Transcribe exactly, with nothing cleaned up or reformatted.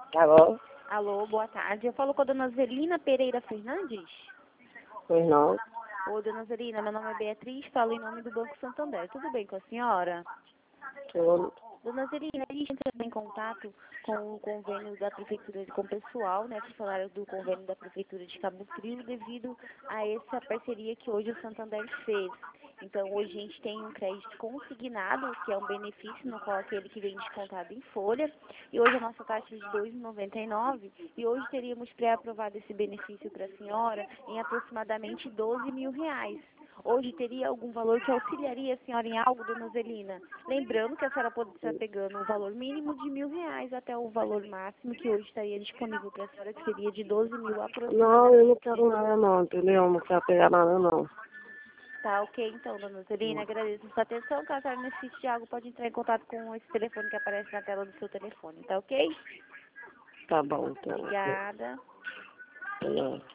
Alô? Alô, boa tarde. Eu falo com a dona Zelina Pereira Fernandes. Pois não. Ô, dona Zelina, meu nome é Beatriz, falo em nome do Banco Santander. Tudo bem com a senhora? Eu, Dona Zelina, a gente entrou em contato com o convênio da Prefeitura, com o pessoal, né, funcionário do convênio da Prefeitura de Cabo Frio, devido a essa parceria que hoje o Santander fez. Então, hoje a gente tem um crédito consignado, que é um benefício, no qual aquele que vem descontado em folha, e hoje a nossa taxa é de dois vírgula noventa e nove, e hoje teríamos pré-aprovado esse benefício para a senhora em aproximadamente doze mil reais. Hoje teria algum valor que auxiliaria a senhora em algo, dona Zelina? Lembrando que a senhora pode estar pegando um valor mínimo de mil reais até o valor máximo que hoje estaria disponível para a senhora, que seria de doze mil aproximadamente. não, eu não quero nada não, entendeu? Eu não quero pegar nada não. Tá, ok, então, dona Zelina, agradeço a sua atenção. Caso a senhora necessite de algo, pode entrar em contato com esse telefone que aparece na tela do seu telefone, tá ok? Tá bom, então. Obrigada. Tá bom.